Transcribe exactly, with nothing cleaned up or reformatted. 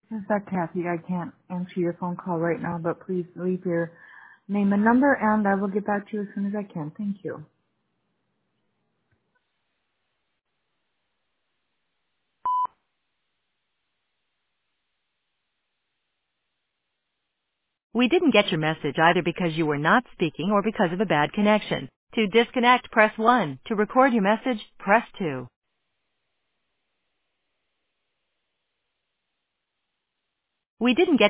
Is that Kathy? I can't answer your phone call right now, but please leave your name and number, and I will get back to you as soon as I can. Thank you. We didn't get your message either because you were not speaking or because of a bad connection. To disconnect, press one. To record your message, press two. We didn't get